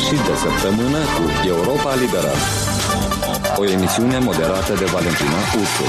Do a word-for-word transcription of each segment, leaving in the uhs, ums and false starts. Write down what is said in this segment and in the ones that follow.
sfârșit de săptămână cu Europa Liberă. O emisiune moderată de Valentina Ursu.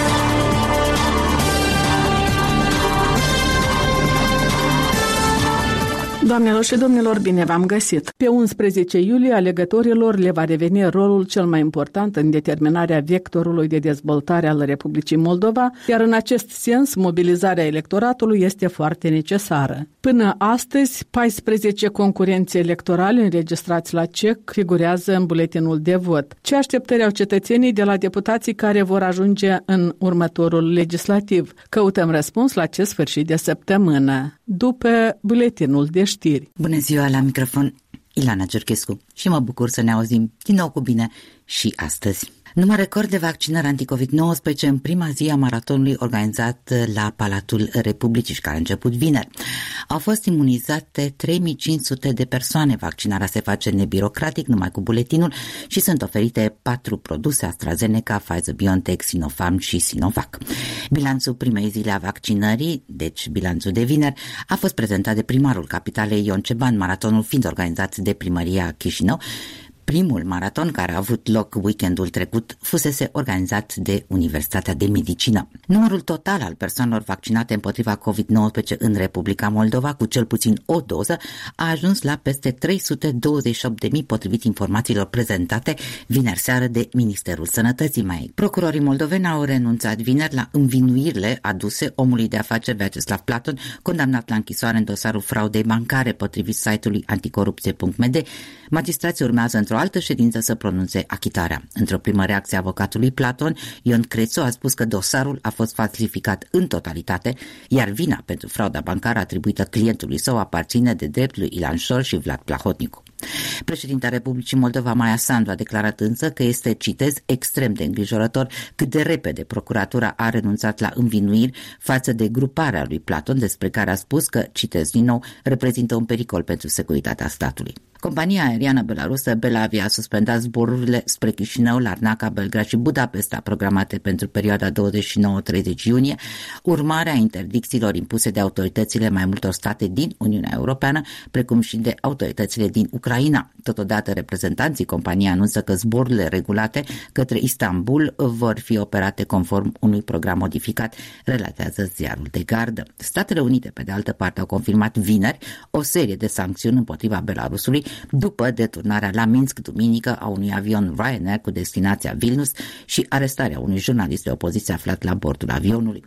Doamnelor și domnilor, bine v-am găsit! Pe unsprezece iulie, alegătorilor le va reveni rolul cel mai important în determinarea vectorului de dezvoltare al Republicii Moldova, iar în acest sens, mobilizarea electoratului este foarte necesară. Până astăzi, paisprezece concurenți electorali înregistrați la C E C figurează în buletinul de vot. Ce așteptări au cetățenii de la deputații care vor ajunge în următorul legislativ? Căutăm răspuns la acest sfârșit de săptămână, după buletinul de știri. Bună ziua, la microfon Ilana Giurchescu și mă bucur să ne auzim din nou cu bine și astăzi. Număr record de vaccinări anticovid nouăsprezece în prima zi a maratonului organizat la Palatul Republicii și care a început vineri. Au fost imunizate trei mii cinci sute de persoane. Vaccinarea se face nebirocratic, numai cu buletinul, și sunt oferite patru produse: AstraZeneca, Pfizer-BioNTech, Sinopharm și Sinovac. Bilanțul primei zile a vaccinării, deci bilanțul de vineri, a fost prezentat de primarul capitalei Ion Ceban, maratonul fiind organizat de primăria Chișinău. Primul maraton, care a avut loc weekendul trecut, fusese organizat de Universitatea de Medicină. Numărul total al persoanelor vaccinate împotriva covid nouăsprezece în Republica Moldova, cu cel puțin o doză, a ajuns la peste trei sute douăzeci și opt de mii, potrivit informațiilor prezentate vineri seară de Ministerul Sănătății. Mai procurorii moldoveni au renunțat vineri la învinuirile aduse omului de afaceri Vyacheslav Platon, condamnat la închisoare în dosarul fraudei bancare, potrivit site-ului anticorupție punct m d. Magistrații urmează într-o altă ședință să pronunțe achitarea. Într-o primă reacție a avocatului Platon, Ion Crețu a spus că dosarul a fost falsificat în totalitate, iar vina pentru frauda bancară atribuită clientului său aparține de drept lui Ilan Șor și Vlad Plahotnicu. Președinta Republicii Moldova, Maia Sandu, a declarat însă că este, citez, extrem de îngrijorător cât de repede procuratura a renunțat la învinuiri față de gruparea lui Platon, despre care a spus că, citez din nou, reprezintă un pericol pentru securitatea statului. Compania aeriană belarusă Belavia a suspendat zborurile spre Chișinău, Larnaca, Belgrad și Budapesta programate pentru perioada douăzeci și nouă treizeci iunie, urmare a interdicțiilor impuse de autoritățile mai multor state din Uniunea Europeană, precum și de autoritățile din Ucraina. Totodată, reprezentanții companiei anunță că zborurile regulate către Istanbul vor fi operate conform unui program modificat, relatează ziarul de gardă. Statele Unite, pe de altă parte, au confirmat vineri o serie de sancțiuni împotriva Belarusului după deturnarea la Minsk duminică a unui avion Ryanair cu destinația Vilnius și arestarea unui jurnalist de opoziție aflat la bordul avionului.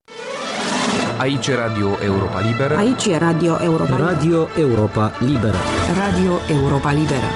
Aici e Radio Europa Liberă. Aici e Radio Europa Liberă. Radio Europa Liberă. Radio Europa Liberă.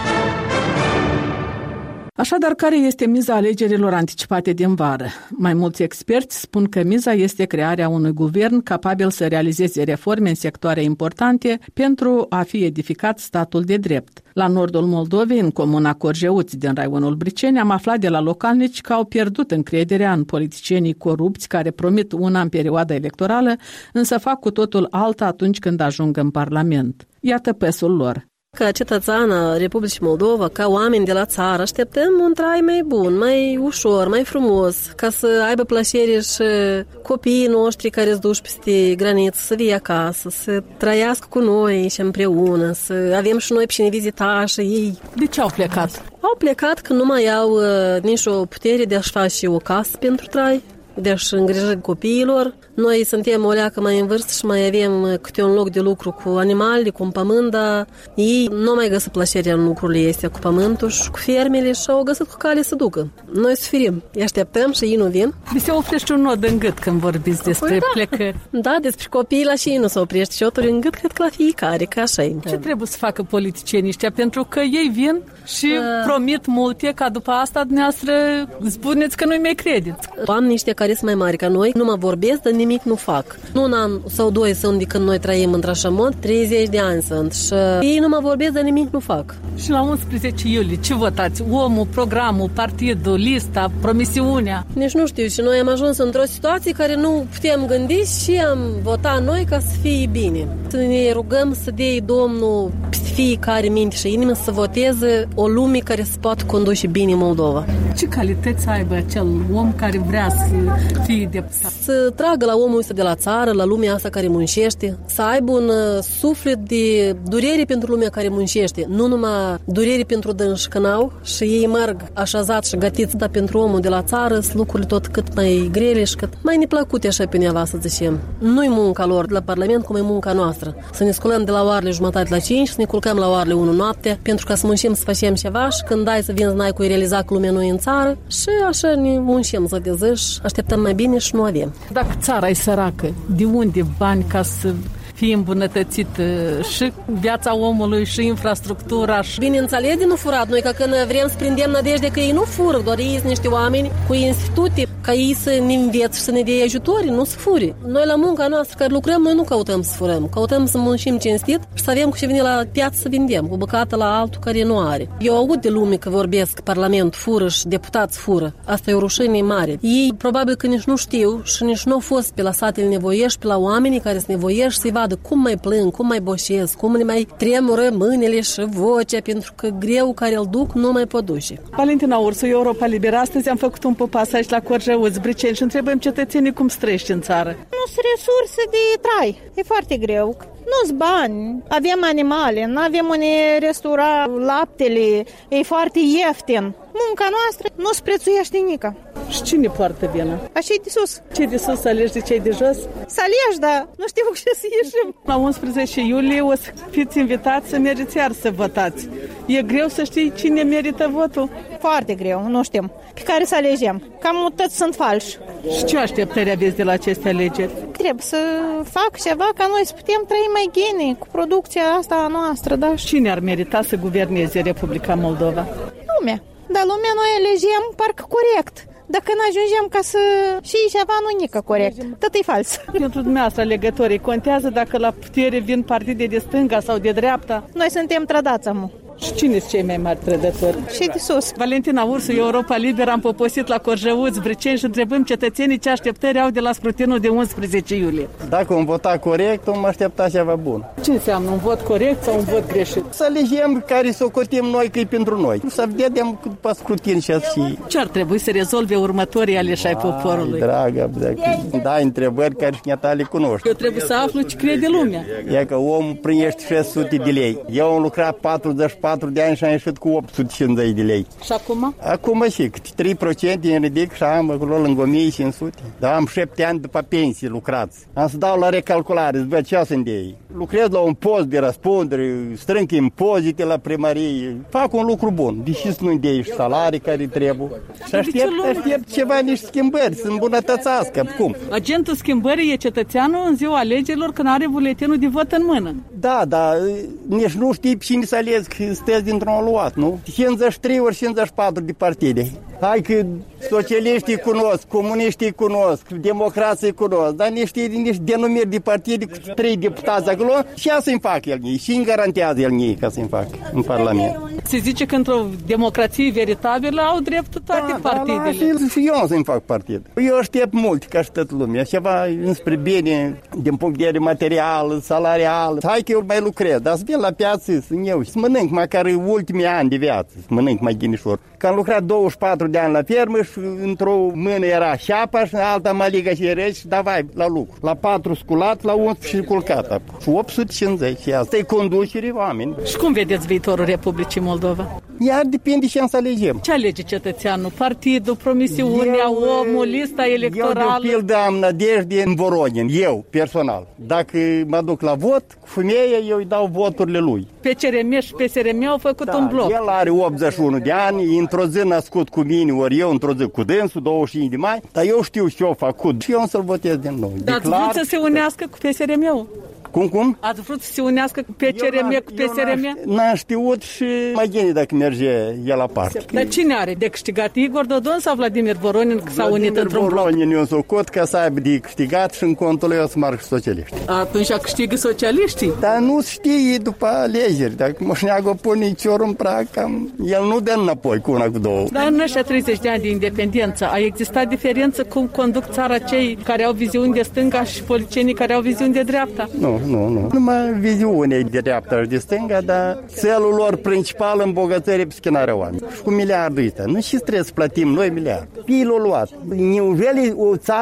Așadar, care este miza alegerilor anticipate din vară? Mai mulți experți spun că miza este crearea unui guvern capabil să realizeze reforme în sectoare importante pentru a fi edificat statul de drept. La nordul Moldovei, în comuna Corjeuți din raionul Briceni, am aflat de la localnici că au pierdut încrederea în politicienii corupți care promit una în perioada electorală, însă fac cu totul alta atunci când ajung în Parlament. Iată pesul lor. Ca cetățeană Republicii Moldova, ca oameni de la țară, așteptăm un trai mai bun, mai ușor, mai frumos, ca să aibă plăcere și copiii noștri care îți duci peste graniță să vie acasă, să trăiască cu noi și împreună, să avem și noi pe cine vizita și ei. De ce au plecat? Au plecat că nu mai au uh, nici o putere de a-și face o casă pentru trai, de a-și îngriji copiilor. Noi suntem o leacă mai în vârstă și mai avem câte un loc de lucru cu animale, cu pământ, dar ei nu mai găsesc plăcerea în lucrurile astea cu pământul și cu fermele și au găsit cu cale să ducă. Noi suferim, îi așteptăm și ei nu vin. Vi se oprește un nod în gât când vorbiți despre păi da. plecări. Da, despre copiii la și ei nu se oprește și oturi în gât, cred că la fiecare, că așa e. Ce trebuie să facă politicienii ăștia? Pentru că ei vin și uh. promit multe, ca după asta dumneavoastră spuneți că nu-i mai credeți. Oamenii ăștia care sunt mai mari ca noi nu mă vorbesc, dar nimic nu fac. Nu un an sau doi sunt de când noi trăim într-așa mod, treizeci de ani sunt și ei nu mă vorbesc, dar nimic nu fac. Și la unsprezece iulie ce votați? Omul, programul, partidul, lista, promisiunea? Nici nu știu și noi am ajuns într-o situație care nu putem gândi și am votat noi ca să fie bine. Să ne rugăm să dea Domnul peste fiecare minte și inimă să voteze o lume care să poată conduce bine Moldova. Ce calități aibă acel om care vrea să fie deputat? Să tragă la omul ăsta de la țară, la lumea asta care muncește, să aibă un suflet de durere pentru lumea care muncește, nu numai durere pentru dânși că n-au și ei merg așezat și gătiți, dar pentru omul de la țară sunt lucrurile tot cât mai grele și cât mai neplăcute așa pe neva, să zicem. Nu-i munca lor de la Parlament cum e munca noastră. Să ne sculăm de la oarele jumătate la cinci, să ne culcăm la oarele unu noapte, pentru ca să muncim să facem ceva și când dai să vinzi n-ai cu realiza că lumea nu e în țară și așa ne muncim să de zi, așteptăm mai bine și nu avem. Dacă țara e săracă, de unde bani ca să fie îmbunătățit și viața omului și infrastructura? Și... Bineînțeles de nu furat. Noi că când vrem să prindem nădejde că ei nu fură, doar ei sunt niște oameni cu institute, ca ei să ne învețe și să ne dea ajutori, nu să fure. Noi la munca noastră care lucrăm, noi nu căutăm să furăm. Căutăm să muncim cinstit și să avem cu ce vine la piață să vindem, cu băcată la altul care nu are. Eu aud de lume că vorbesc Parlament fură și deputați fură. Asta e o rușine mare. Ei probabil că nici nu știu și nici nu au fost pe la satele nevoiești, pe la oamenii care sunt nevoiești să-i vadă cum mai plâng, cum mai boșesc, cum ne mai tremură mâinile și vocea, pentru că greu care îl duc nu mai pot duce. Valentina Ursu, Europa Liberă. Astăzi am făcut un pasaj la Corjăuți, Briceni și întrebăm cetățenii cum străiești în țară. Nu sunt resurse de trai. E foarte greu. Nu-s bani, avem animale, nu avem unde restaura laptele, e foarte ieftin. Munca noastră nu se prețuiește nica. Și cine poartă vina? Așa e de sus. Ce de sus, să alegi de cei de jos? Să alegi, da, nu știu ce să ieșim. La unsprezece iulie o să fiți invitați să mergeți iar să votați. E greu să știi cine merită votul? Foarte greu, nu știm. Pe care să alegem. Cam toți sunt falși. Și ce așteptări aveți de la aceste alegeri? Trebuie să fac ceva ca noi să putem trăi mai bine cu producția asta a noastră, da? Cine ar merita să guverneze Republica Moldova? Lumea. Dar lumea noi alegem parcă corect. Dacă nu ajungem ca să și ceva nu nică corect. Tot e fals. Pentru dumneavoastră alegătorii contează dacă la putere vin partide de stânga sau de dreapta? Noi suntem trădați, amu. Și cine sunt cei mai mari trădători? Și de sus. Valentina Ursu, Europa Liberă, am poposit la Corjăuți, Briceni și întrebăm cetățenii ce așteptări au de la scrutinul de unsprezece iulie. Dacă un vota corect, om aștepta ceva bun. Ce înseamnă un vot corect sau un vot greșit? Să alegem care să o cotim noi că e pentru noi. Să vedem după scrutin și și... Ce ar trebui să rezolve următorii aleși ai poporului? Dragă, da, întrebări care și ta le cunoști. Eu trebuie să aflu ce crede lumea. E că omul primește șase sute de lei. Eu am lucrat patruzeci și patru de ani și am ieșit cu opt sute cincizeci de lei. Și acum? Acum și câte trei la sută îmi ridic și am acolo lângă o mie cinci sute. Dar am șapte ani după pensie lucrați. Am să dau la recalculare, îți văd ce sunt de ei. Lucrez la un post de răspundere, strâng impozite la primărie, fac un lucru bun. Deși nu-i de ei salarii care trebuie. Și aștept, aștept ceva, niște schimbări, să îmbunătățească. Cum? Agentul schimbării e cetățeanul în ziua alegerilor când are buletinul de vot în mână. Da, dar nici nu știi cine să alegi, că sunteți dintr-un luat, nu? cincizeci și trei ori cincizeci și patru de partide. Hai că socialiștii cunosc, comuniștii cunosc, democrații cunosc, dar niște, niște denumiri de partide cu trei deputați acolo și ea să-mi facă el ei, și îmi garantează el ei ca să-mi facă în Parlament. Se zice că într-o democrație veritabilă au dreptul toate da, partidele. Da, și eu să-mi fac partid. Eu aștept mult ca și toată lumea, ceva înspre bine din punct de vedere material, salarial. Hai că eu mai lucrez, dar să vin la piață, să eu, să mănânc măcar ultimii ani de viață, să mănânc mai ghinișor. Că am lucrat douăzeci și patru de ani la fermă și într-o mână era șapa și în alta măligă și reci și davai la lucru. La patru sculat, la unsprezece și culcat. Și opt sute cincizeci. Și asta e conducere oameni. Și cum vedeți viitorul Republicii Moldova? Iar depinde ce să alegem. Ce alege cetățeanul? Partidul, promisiunea, eu, omul, lista electorală? Eu de pildă am nădejde în Voronin, eu, personal. Dacă mă duc la vot, cu femeie, eu îi dau voturile lui. P C R M și P S R M au făcut da, un bloc. El are optzeci și unu de ani, într-o zi născut cu mine, ori eu într-o zi cu dânsul, douăzeci și cinci de mai, dar eu știu ce eu făcut și eu să-l votez din nou. Dar ați vrut să se unească cu P S R M-ul? Cum, cum? Ați vrut să se unească cu P C R M, cu P S R M? N-am știut și mai gine dacă merge el la parte. Dar cine are de câștigat? Igor Dodon sau Vladimir Voronin că s-au unit într-un bloc? Voronin eu s-o cot ca să aibă de câștigat și în contul eu să marc socialiști. Atunci câștigă socialiștii? Dar nu știe după alegeri. Dacă moșneagă pune ciorul în prag, el nu dă înapoi cu una cu două. Dar în ăștia treizeci de ani de independență a existat diferență cum conduc țara cei care au viziuni de stânga și politicienii care au viziuni de dreapta? Nu, nu, nu. Numai viziune de dreapta și de stânga, dar țelul lor principal îmbogățării pe schinarea oamenilor. Și cu miliardul ăsta. Nu și trebuie să plătim noi miliard. Pilul luat. Neujeli o țară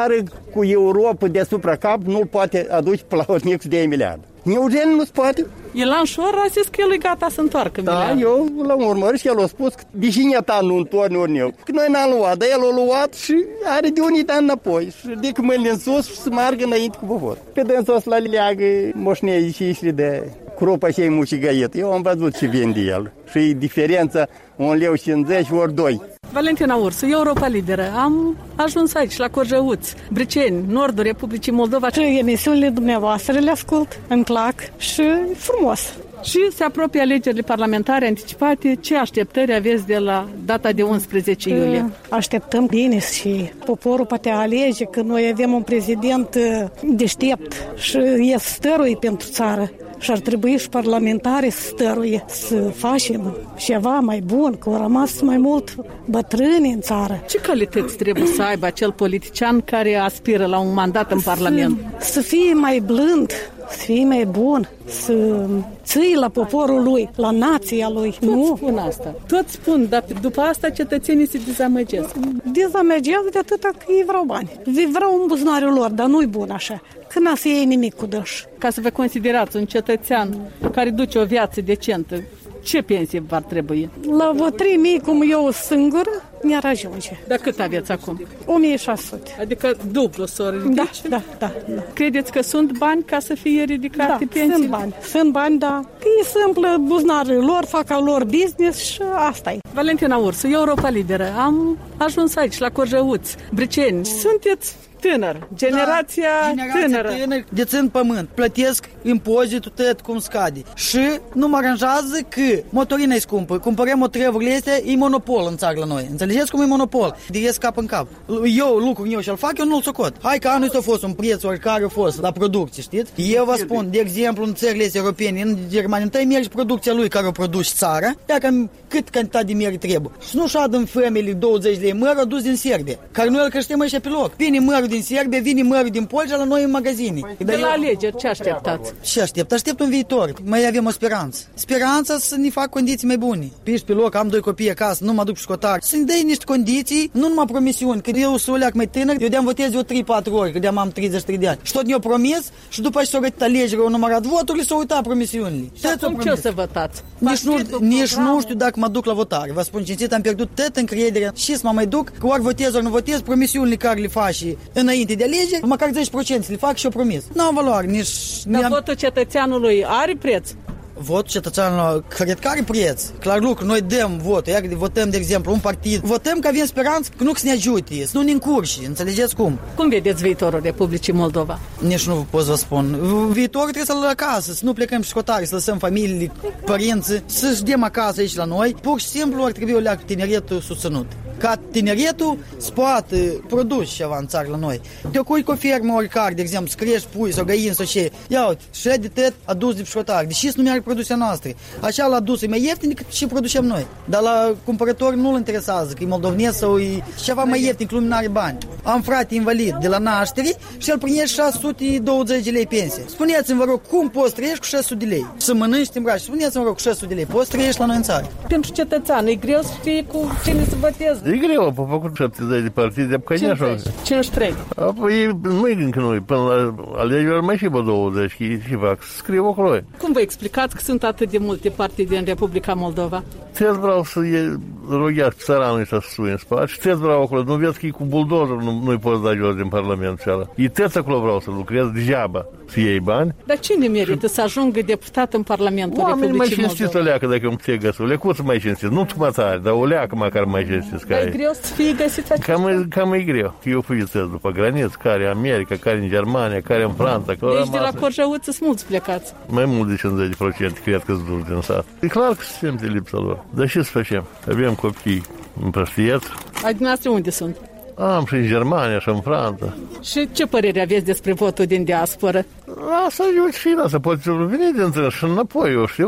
cu Europa deasupra cap nu-l poate aduce plahotnicul de miliarde. Neugeni nu-ți poate. Ilan Șor a zis că el e gata să întoarcă Da, miliardul. eu l-am urmărit și el a spus că deși ta nu întorni ori eu. Că noi n-am luat, dar el a luat și are de unii da înapoi. Și ridică mâinile în sus și să meargă înainte cu popor. Pe dânsul ăsta la leagă moșnei și ișli de crupa și ei mucigăiet. Eu am văzut ce vinde el. Și e diferența un leu cincizeci ori doi. Valentina Ursu, Europa Liberă. Am ajuns aici, la Corjăuț, Briceni, nordul Republicii Moldova. Și emisiunile dumneavoastră le ascult, îmi plac și e frumos. Și se apropie alegerile parlamentare anticipate. Ce așteptări aveți de la data de unsprezece iulie? Așteptăm bine și poporul poate alege că noi avem un prezident deștept și e stăruie pentru țară. Și ar trebui și parlamentarii să stăruie, să facem ceva mai bun, că au rămas mai mult bătrâni în țară. Ce calități trebuie să aibă acel politician care aspiră la un mandat în Parlament? Să, să fie mai blând, să fie mai bun, să ții la poporul lui, la nația lui. Toți nu spun asta. Toți spun, dar după asta cetățenii se dezamăgesc. dezamăgează de atâta că ei vreau bani. Ei vreau în buzunarul lor, dar nu-i bun așa. Că n-a să iei nimic cu dăș. Ca să vă considerați un cetățean care duce o viață decentă, ce pensie v-ar trebui? La vă trei mii, cum eu singură, mi-ar ajunge. Dar cât aveți acum? o mie șase sute. Adică dublu s-o ridice? Da, da, da, da. Credeți că sunt bani ca să fie ridicate Da, pensiile? sunt bani. Sunt bani, da. E simplă, buzunarele lor, fac al lor business și asta e. Valentina Ursu, Europa Liberă. Am ajuns aici, la Corjăuț, Briceni. Sunteți tânăr, generația, da, generația tânără. tânăr, dețin pământ, plătesc impozitul tot cum scade. Și nu mă aranjează că motorina e scumpă, cumpărăm o treburile astea, e monopol în țară la noi. Înțelegeți cum e monopol? De ies cap în cap. Eu, lucrul eu și-l fac, eu nu-l socot. Hai că anul ăsta a fost un preț oricare a fost la producție, știți? Eu vă spun, de exemplu, în țările astea europene, în Germania, întâi mergi producția lui care o produce țara, ia cam cât cantitate de miere trebuie. Și nu șadă în femele douăzeci de lei măr adus din Serbia, care noi îl creștem aici pe loc. Vine mărul din Serbia, vine mărul din Polja la noi în magazine. De la alegeri, ce așteptați? Ce aștept? Aștept un viitor. Mai avem o speranță. Speranța să ne fac condiții mai bune. Piși pe loc, am doi copii acasă, nu mă duc școtar. Să-mi dai niște condiții, nu numai promisiuni. Că eu să o leac mai tânăr, eu de-am votez eu trei patru ori, că de-am am treizeci și trei de ani. Și tot ne-o promis și după ce s-au gătit alegerile, au numărat voturile, s-au uitat promisiunile. Și acum ce o să votați? Nici nu, nici nu știu dacă mă duc la votare. Vă spun cinstit, am pierdut tot încrederea și să mă mai duc, că ori votez, ori nu votez, promisiunile care le faci înainte de alegeri, măcar zece la sută le fac și o promis. Nu am valoare, nici... Dar votul cetățeanului are preț? Votul cetățeanului, cred că are preț. Clar lucru, noi dăm votul, iar votăm, de exemplu, un partid. Votăm că avem speranță că nu să ne ajute, să nu ne încurci, înțelegeți cum? Cum vedeți viitorul Republicii Moldova? Nici nu pot să vă spun. Viitorul trebuie să-l acasă, să nu plecăm școtare, să lăsăm familiile, părinții, să-și dăm acasă aici la noi. Pur și simplu ar trebui o leacă tineretul susținut. Ca tineretul să poată produce ceva în țară la noi. Te ocui cu o fermă oricare, de exemplu, să crești pui sau găini sau ce. Ia uite, și de tot adus de școtar. Deși să nu merg produsele noastre. Așa l-a adus e mai ieftin decât și producem noi. Dar la cumpărători nu-l interesează, că e moldovnesc sau e ceva mai ieftin, că lumea n-are bani. Am frate invalid de la naștere și el primește șase sute douăzeci de lei pensie. Spuneți-mi, vă rog, cum poți trăiești cu șase sute de lei? Să mănânci, să te îmbraci. Spuneți-mi, vă rog, cu șase sute de lei. Poți trăiești la noi în țară? Pentru cetățean, e greu să știi cu cine să voteze. E greu, au făcut șaptezeci de partide, apoi așa. cincizeci și trei. Apoi nu e încă noi, până la alegeri mai și pe douăzeci, și fac, scriu acolo. Cum vă explicați că sunt atât de multe partide în Republica Moldova? Ți-ați vreau să rugheați pe țăranul ăsta să sui în spate și ți-ați vreau acolo, nu vezi că e cu buldozor, nu, nu-i poți da jos din Parlament ceala. E ți acolo vreau să lucrez degeaba, să iei bani. Dar cine merită să ajungă deputat în Parlamentul Oamenii Republicii mai Moldova? cinstiți o leacă dacă îmi ți-e găsul, lecuți mai cinstiți, nu tu tare, dar o leacă măcar mai cinstiți. Dar e greu să fie găsit cam, e, cam e greu. Eu fuițez după graniță, care în America, care în Germania, care în Franța. Deci de la Corjăuț sunt mulți plecați. Mai mult de cincizeci la sută cred că-s duc din sat. E clar că se simte lipsa lor. Dar ce să facem? Avem copii împrăștieți. A dumneavoastră unde sunt? Am și în Germania și în Franța. Și ce părere aveți despre votul din diasporă? Asta e o sfidă, să poți veni din țară și înapoi, eu știu.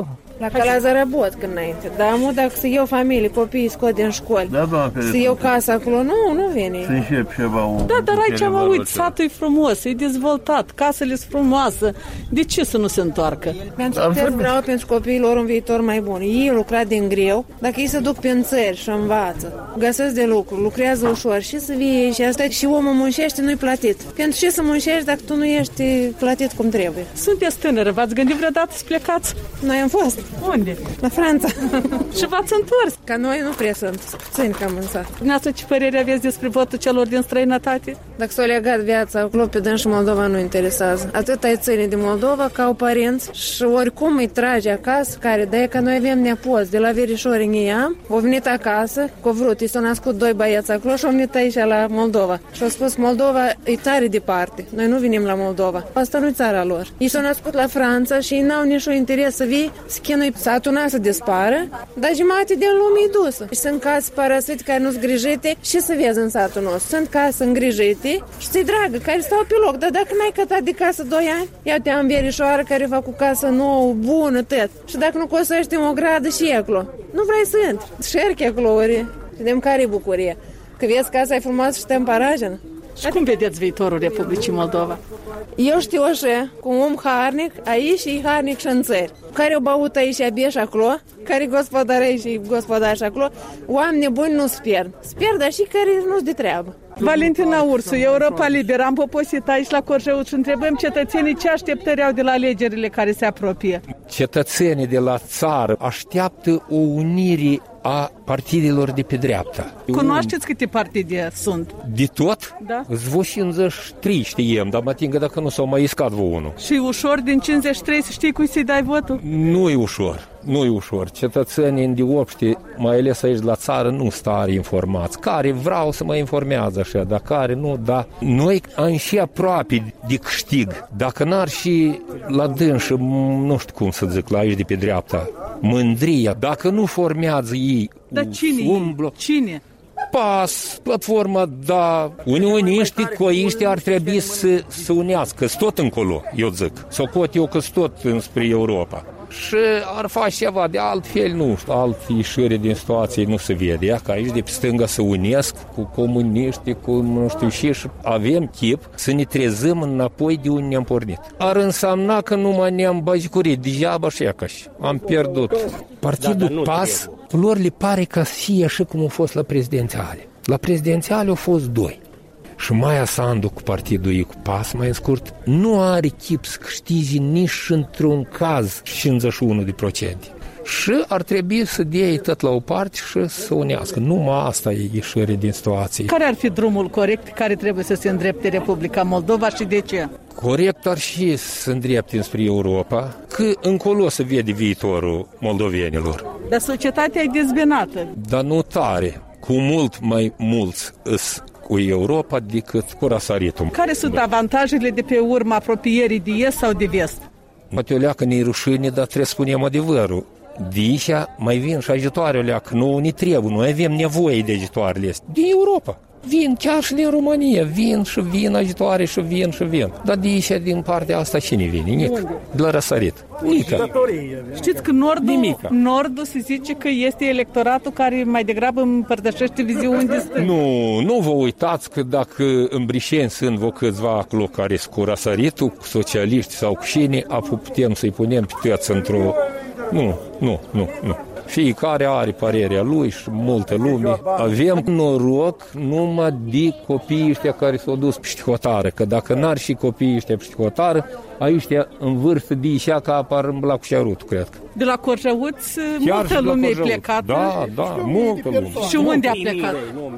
La Calazarea Bot când înainte. Dar mă, dacă să iau familie, copiii scot din școli, da, da, să iau casa acolo, nu, nu vine. Să încep ceva. Da, dar aici mă uit, satul e frumos, e dezvoltat, casele sunt frumoase. De ce să nu se întoarcă? Pentru că vreau pentru copiilor un viitor mai bun. Ei lucrat din greu, dacă ei se duc pe în țări și învață, găsesc de lucru, lucrează ușor și să vie și asta și omul muncește, nu-i plătit. Pentru ce să muncești dacă tu nu ești plătit cum trebuie? Sunteți tânără, v-ați gândit vreodată să plecați? Noi am fost. Unde? La Franța. Și v-ați întors? Ca noi nu prea sunt, puțin cam în sat. Dumneavoastră, ce părere aveți despre votul celor din străinătate? Dacă s-a legat viața acolo pe dâns și Moldova nu interesează. Atât ai ține de Moldova ca au părinți și oricum îi trage acasă, care de că noi avem nepoți de la verișori în ea, au venit acasă, cu vrut, i s-au născut doi băieți acolo și au venit aici la Moldova. Și au spus, Moldova e tare departe, noi nu venim la Moldova. Asta nu-i țara lor. Ei s-au născut la Franța și ei n-au niciun interes să vii, să chinui satul n-a să dispară, dar jumătate din lume e dusă. Și sunt case parasite care nu-s grijite și să vezi în satul nostru. Sunt case îngrijite și ți-i dragă, care stau pe loc, dar dacă n-ai cătat de casă doi ani, ia te am verișoară care fac cu casă nouă, bună, tot. Și dacă nu cosești o gradă și acolo, nu vrei să intri. Șerchi acolo ori. Vedem care e bucurie. Că vezi casa e frumoasă și te împaragenă. Și cum vedeți viitorul Republicii Moldova? Eu știu așa, cu un om harnic, aici și harnic și în țări. Care au băut aici abia și acolo, care gospodar aici și gospodar și acolo, oameni buni nu spierd. Spierd, dar și care nu-s de treabă. Valentina Ursu, Europa Liberă. Am poposit aici la Corjăuț și întrebăm cetățenii ce așteptări au de la alegerile care se apropie. Cetățenii de la țară așteaptă o unire a partidelor de pe dreapta. Cunoașteți câte partide sunt? De tot? Da. Zvo cincizeci și trei știem, dar mă atingă dacă nu s-au mai iscat vă unul. Și ușor din cincizeci și trei să știi cui să-i dai votul? Nu e ușor, nu e ușor. Cetățenii îndeopște, mai ales aici la țară, nu stare informați. Care vreau să mă informează așa, dar care nu, da. Noi am și aproape de câștig. Dacă n-ar și la dânsă, nu știu cum să zic, la aici de pe dreapta, mândria, dacă nu formează ei, dar cine umblă, cine? Pas, platforma, da, unioniștii, coiștii ar trebui să se unească, tot încolo, eu zic, să cot eu că tot înspre Europa. Și ar face ceva de altfel, nu știu, alt ieșire din situație nu se vede, ia, că aici de pe stânga să unesc cu comuniștii, cu nu știu și, și avem chip să ne trezăm înapoi de unde ne-am pornit. Ar însemna că nu mai ne-am bajicurit, degeaba și iacași, am pierdut. Partidul da, Pas, lor le pare că fie așa cum a fost la prezidențiale. La prezidențiale au fost doi. Și Maia Sandu cu partidul ei, cu Pas, mai scurt, nu are chip să câștige nici într-un caz cincizeci și unu la sută. Și ar trebui să dea tot la o parte și să unească. Numai asta e ieșire din situație. Care ar fi drumul corect care trebuie să se îndrepte Republica Moldova și de ce? Corect ar fi să se îndrepte spre Europa, că încolo se vede viitorul moldovenilor. Dar societatea e dezbinată. Dar nu tare, cu mult mai mulți îs cu Europa decât cu răsăritul. Care sunt avantajele de pe urma apropierii de est sau de vest? Poate o leacă ne-i rușine, dar trebuie să spunem adevărul. De aici mai vin și ajutoare o leacă. Nu ne trebuie, noi avem nevoie de ajutoarele astea. Din Europa. Vin chiar și din România. Vin și vin ajutoare și vin și vin. Dar de aici, din partea asta, cine vine? Nic. De la răsărit. Nică. Știți că Nordul, Nordul se zice că este electoratul care mai degrabă împărtășește viziuni de stânga. Nu, nu vă uitați că dacă în Brișeni sunt vă câțiva acolo care sunt cu răsăritul, cu socialiști sau cu cine, apoi putem să-i punem pe toți într-o... Nu, nu, nu, nu. Fiecare are părerea lui și multă lume. Avem noroc numai de copiii ăștia care s-au dus pe știhotară, că dacă n-ar și copiii ăștia pe știhotară, aici în vârstă de ișea că apar în blac și arut, cred că. De la Corjăuț, multă lume e plecată. Da, da, multă lume. Și unde a plecat?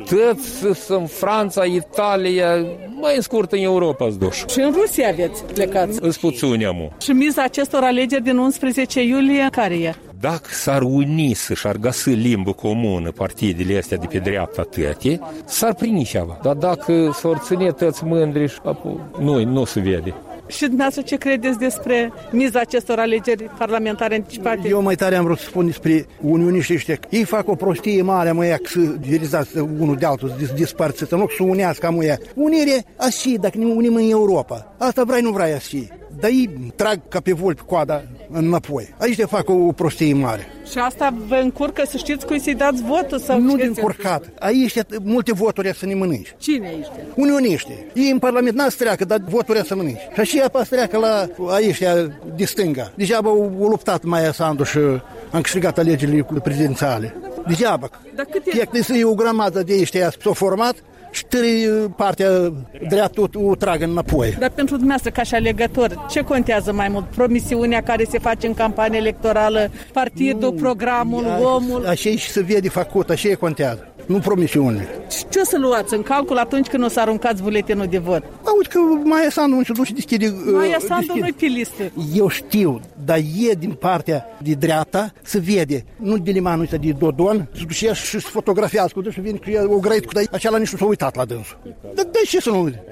Toți în Franța, Italia, mai în scurt în Europa îți duși. Și în Rusia aveți plecați? Îți puțuni, amu. Și miza acestor alegeri din unsprezece iulie, care e? Dacă s-ar uni și-ar găsi limbă comună partidele astea de pe dreapta tăte, s-ar primi ceva. Dar dacă s-ar ține tăți mândri, nu, nu se vede. Și dumneavoastră ce credeți despre miza acestor alegeri parlamentare anticipate? Eu mai tare am vrut să spun despre unioniștii ăștia. Ei fac o prostie mare, măia, să diverizați unul de altul, să dispărțiți, în loc să unească, măia. Unire așa, dacă ne unim în Europa. Asta vrei, nu vrei așa. Dar ei trag ca pe vulpi coada înapoi. Aici de fac o, o prostie mare. Și asta vă încurcă să știți cui să-i dați votul? Sau nu de încurcat. Aici multe voturi să ne mănânci. Cine aici? Unioniști. Ei în Parlament n-a să treacă, dar voturi să mănânci. Și așa apa să treacă la aici de stânga. Degeaba au luptat Maia Sandu și am câștigat alegerile prezidențiale. Degeaba. Tehnic e o grămadă de ăștia s-au format și tăi partea dreaptă o tragă înapoi. Dar pentru dumneavoastră, ca și alegător, ce contează mai mult? Promisiunea care se face în campanie electorală, partidul, nu, programul, a, omul? Așa și se vede făcut, așa e contează. Nu promisiunile. Ce o să luați în calcul atunci când o să aruncați buletinul de vot? Auzi că Maia Sandu nu se duce deschide... Maia Sandu nu-i pe listă. Eu știu, dar e din partea de dreapta, se vede, nu de limanul ăsta de Dodon, se duce și se fotografiază cu dânsul, vine că o grăit cu dai, acela nici nu s-a uitat la dânsul. Dar de ce să nu uite?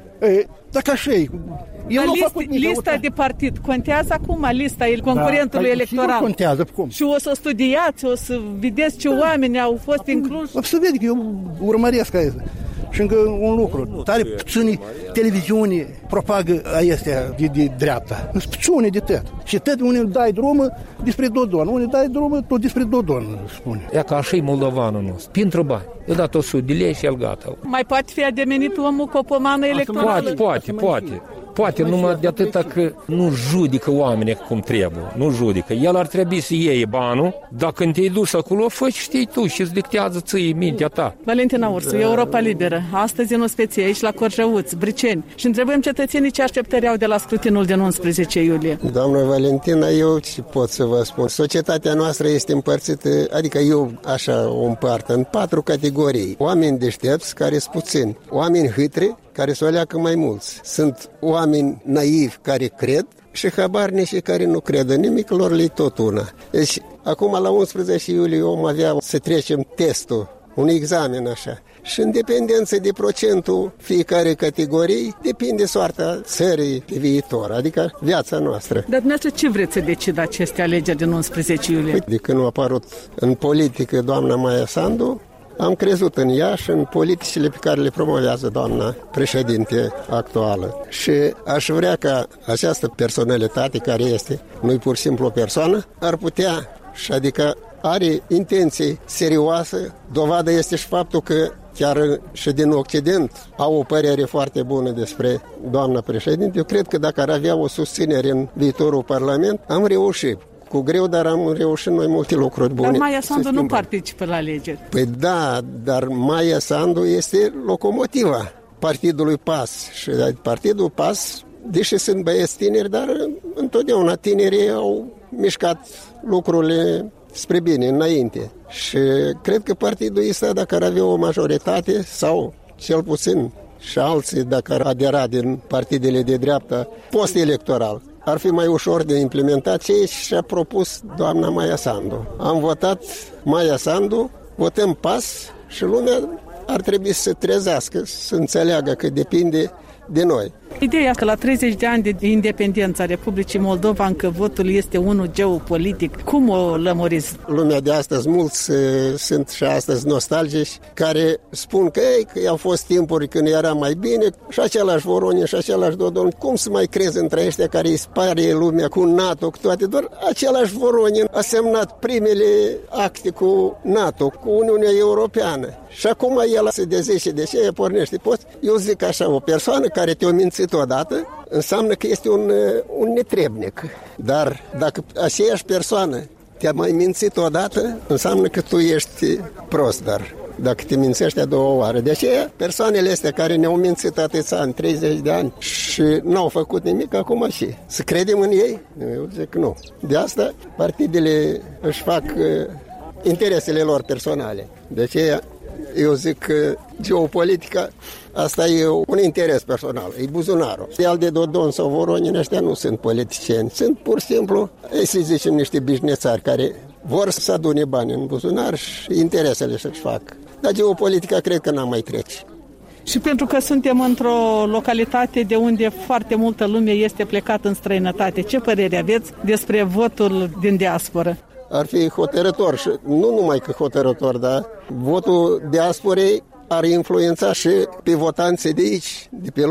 Dacă așa e... Eu list, făcut lista de partid contează acum, lista concurentului da, electoral. Contează, cum? Și o să studiați, o să vedeți ce oameni au fost acum, incluși. O să vede că eu urmăresc aici. Și încă un lucru, tare puțini televiziuni propagă astea de, de dreapta. Sunt puține de tot. Și tot unii dai drumul despre Dodon, unii dai drumul tot despre Dodon, spune. Ea ca așa e moldovanul nostru, pentru bani. Eu dat o sută de lei și el gata. Mai poate fi ademenit omul cu o pomană electorală? Poate, poate, poate. Poate numai de atâta că nu judică oamenii cum trebuie, nu judică. El ar trebui să iei banul, dacă când te-ai dus acolo, fă și știi tu și îți dictează ție mintea ta. Valentina Ursu, Europa Liberă, astăzi în Ospeție, aici la Corjăuț, Briceni, și întrebăm cetățenii ce așteptări au de la scrutinul din unsprezece iulie. Doamnă Valentina, eu ce pot să vă spun? Societatea noastră este împărțită, adică eu așa o împart în patru categorii. Oameni deștepți care sunt puțini, oameni hâtri care se o leacă mai mulți. Sunt oameni naivi care cred și habarnici care nu cred în nimic, lor le tot una. Deci, acum la unsprezece iulie om avea să trecem testul, un examen așa. Și în dependență de procentul fiecare categorie, depinde soarta țării pe viitor, adică viața noastră. Dar dumneavoastră ce vreți să decid aceste alegeri din unsprezece iulie? De când a apărut în politică doamna Maia Sandu, am crezut în ea și în politicile pe care le promovează doamna președinte actuală. Și aș vrea ca această personalitate care este, nu-i pur și simplu o persoană, ar putea, și adică are intenții serioase. Dovadă este și faptul că chiar și din Occident au o părere foarte bună despre doamna președinte. Eu cred că dacă ar avea o susținere în viitorul Parlament, am reușit. Cu greu, dar am reușit noi multe lucruri bune. Dar Maia Sandu nu participă la alegeri. Păi da, dar Maia Sandu este locomotiva partidului P A S. Și partidul P A S, deși sunt băieți tineri, dar întotdeauna tinerii au mișcat lucrurile spre bine, înainte. Și cred că partidul ăsta, dacă ar avea o majoritate, sau cel puțin și alții, dacă ar adera din partidele de dreapta post-electoral, ar fi mai ușor de implementat ce și-a propus doamna Maia Sandu. Am votat Maia Sandu, votăm P A S și lumea ar trebui să se trezească, să înțeleagă că depinde de noi. Ideea că la treizeci de ani de independență a Republicii Moldova încă votul este unul geopolitic, cum o lămuriți? Lumea de astăzi, mulți sunt și astăzi nostalgici, care spun că, ei, că au fost timpuri când era mai bine și același Voronin și același Dodon. Cum să mai crezi între ăștia care îi spare lumea cu NATO, cu toate, doar același Voronin a semnat primele acte cu NATO, cu Uniunea Europeană. Și acum el se dezește de ce pornește post. Eu zic așa, o persoană care te-a mințit odată înseamnă că este un, un netrebnic. Dar dacă aceeași persoană te-a mai mințit odată, înseamnă că tu ești prost, dar dacă te mințești a doua oară. De aceea, persoanele astea care ne-au mințit atâția ani, treizeci de ani și n-au făcut nimic, acum și să credem în ei? Eu zic nu. De asta, partidele își fac uh, interesele lor personale. De aceea, eu zic că geopolitica, asta e un interes personal, e buzunarul. Al de Dodon sau Voronin, ăștia nu sunt politicieni, sunt pur și simplu, să zicem, niște bișnețari care vor să adune bani în buzunar și interesele să-și fac. Dar geopolitica cred că n-am mai trece. Și pentru că suntem într-o localitate de unde foarte multă lume este plecată în străinătate, ce părere aveți despre votul din diasporă? Ar fi hotărător și nu numai că hotărător, dar votul diasporei ar influența și pe votanții de aici, de pe loc.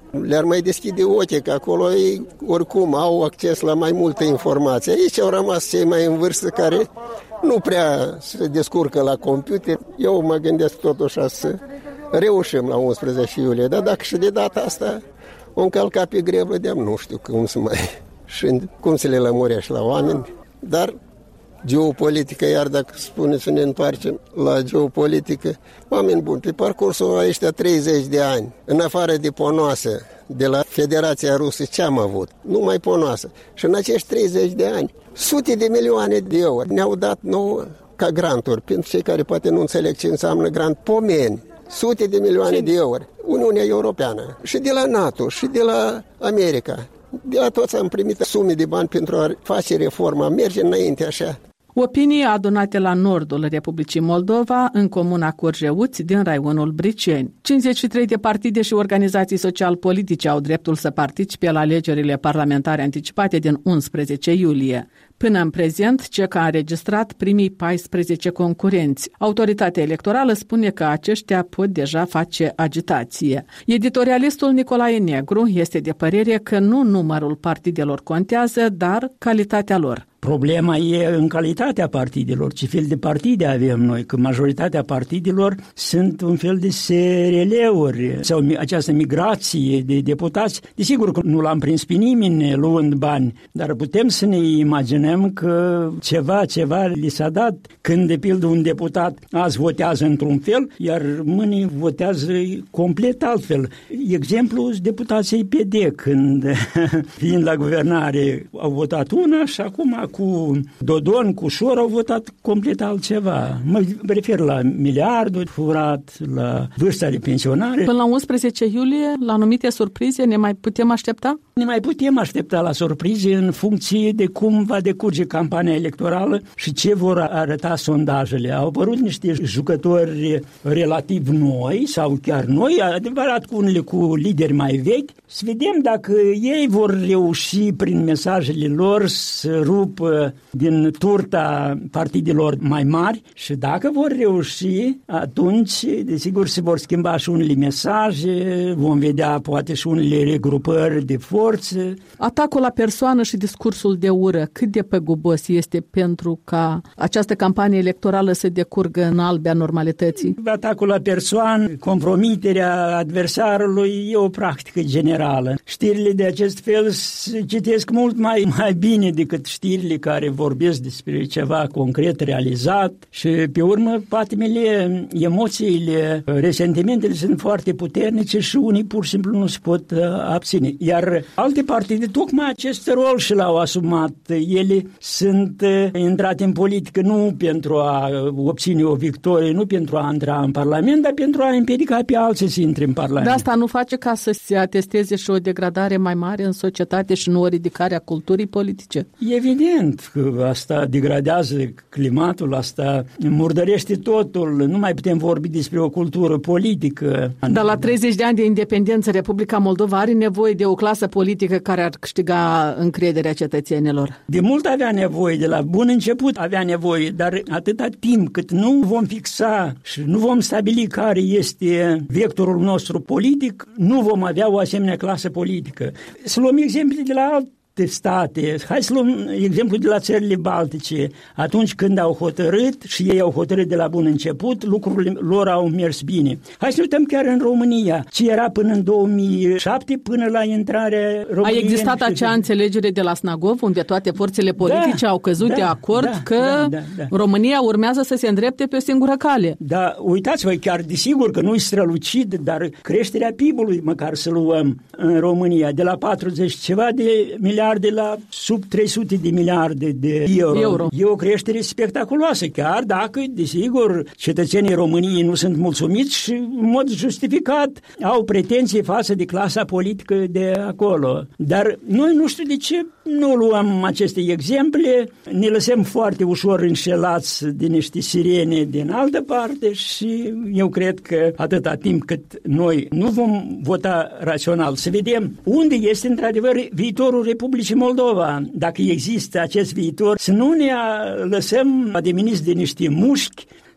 le-ar mai deschide ochii, că acolo ei oricum au acces la mai multă informație. Aici au rămas cei mai în vârstă care nu prea se descurcă la computer. Eu mă gândesc totuși să reușim la unsprezece iulie, dar dacă și de data asta o încălca pe greblă, de nu știu cum să mai și cum să le lămurești la oameni, dar geopolitică, iar dacă spuneți să ne întoarcem la geopolitică, oameni buni, pe parcursul ăștia treizeci de ani, în afară de ponoasă, de la Federația Rusă, ce am avut? Numai ponoasă. Și în acești treizeci de ani, sute de milioane de euro ne-au dat nouă ca granturi, pentru cei care poate nu înțeleg ce înseamnă grant, pomeni, sute de milioane de euro, Uniunea Europeană, și de la NATO, și de la America. De la toți am primit sume de bani pentru a face reforma, merge înainte așa. Opinii adunate la nordul Republicii Moldova, în comuna Curjeuți, din raionul Briceni. cincizeci și trei de partide și organizații social-politice au dreptul să participe la alegerile parlamentare anticipate din unsprezece iulie. Până în prezent, C E C a înregistrat primii paisprezece concurenți. Autoritatea electorală spune că aceștia pot deja face agitație. Editorialistul Nicolae Negru este de părere că nu numărul partidelor contează, dar calitatea lor. Problema e în calitatea partidelor, ce fel de partide avem noi, că majoritatea partidelor sunt un fel de S R L-uri sau această migrație de deputați. Desigur că nu l-am prins pe nimeni luând bani, dar putem să ne imaginăm că ceva, ceva li s-a dat când, de pildă, un deputat azi votează într-un fel, iar mâine votează complet altfel. Exemplu, deputații P D, când, fiind la guvernare, au votat una și acum cu Dodon, cu Șor, au votat complet altceva. Mă refer la miliarduri furat, la vârsta de pensionare. Până la unsprezece iulie, la anumite surprize, ne mai putem aștepta? Ne mai putem aștepta la surprize în funcție de cum va decurge campania electorală și ce vor arăta sondajele. Au apărut niște jucători relativ noi sau chiar noi, adevărat cu unele cu lideri mai vechi. Să vedem dacă ei vor reuși prin mesajele lor să rupă din turta partidelor mai mari și dacă vor reuși, atunci desigur se vor schimba și unele mesaje, vom vedea poate și unele regrupări de forțe. Atacul la persoană și discursul de ură, cât de păgubos este pentru ca această campanie electorală să decurgă în albea normalității? Atacul la persoană, compromiterea adversarului e o practică generală. Știrile de acest fel se citesc mult mai, mai bine decât știrile care vorbesc despre ceva concret realizat și pe urmă patimile, emoțiile, resentimentele sunt foarte puternice și unii pur și simplu nu se pot abține. Iar alte partide tocmai acest rol și l-au asumat. Ele sunt intrate în politică nu pentru a obține o victorie, nu pentru a intra în Parlament, dar pentru a împiedica pe alții să intre în Parlament. Dar asta nu face ca să se atesteze și o degradare mai mare în societate și nu o ridicare a culturii politice? Evident că asta degradează climatul, asta murdărește totul, nu mai putem vorbi despre o cultură politică. Dar la treizeci de ani de independență, Republica Moldova are nevoie de o clasă politică care ar câștiga încrederea cetățenilor. De mult avea nevoie, de la bun început avea nevoie, dar atâta timp cât nu vom fixa și nu vom stabili care este vectorul nostru politic, nu vom avea o asemenea clasă politică. Să luăm exemple de la alt state. Hai să luăm exemplu de la țările Baltice. Atunci când au hotărât și ei au hotărât de la bun început, lucrurile lor au mers bine. Hai să ne uităm chiar în România. Ce era până în două mii șapte, până la intrarea României. A existat acea înțelegere de la Snagov, unde toate forțele politice da, au căzut da, de acord da, că da, da, da. România urmează să se îndrepte pe o singură cale. Da, uitați-vă, chiar desigur că nu-i strălucit, dar creșterea P I B-ului, măcar să luăm în România, de la patruzeci ceva de miliarde de la sub trei sute de miliarde de euro. euro. E o creștere spectaculoasă, chiar dacă, desigur, cetățenii României nu sunt mulțumiți și, în mod justificat, au pretenții față de clasa politică de acolo. Dar noi nu știu de ce nu luăm aceste exemple, ne lăsăm foarte ușor înșelați de niște sirene din altă parte și eu cred că atâta timp cât noi nu vom vota rațional, să vedem unde este într-adevăr viitorul Republicii Moldova. Dacă există acest viitor, să nu ne lăsăm ademeniți de niște mușchi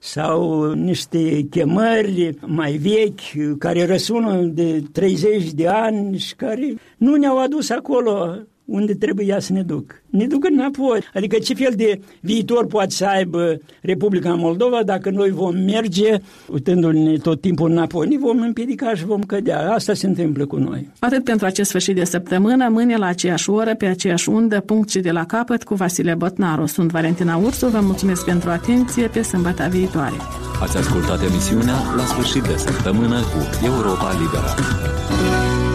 sau niște chemări mai vechi care răsună de treizeci de ani și care nu ne-au adus acolo unde trebuia să ne duc. Ne duc înapoi. Adică ce fel de viitor poate să aibă Republica Moldova dacă noi vom merge, uitându-ne tot timpul înapoi, ne vom împiedica și vom cădea. Asta se întâmplă cu noi. Atât pentru acest sfârșit de săptămână, mâine la aceeași oră, pe aceeași undă, punct și de la capăt cu Vasile Botnaru. Sunt Valentina Ursu, vă mulțumesc pentru atenție, pe sâmbătă viitoare. Ați ascultat emisiunea La sfârșit de săptămână cu Europa Liberă.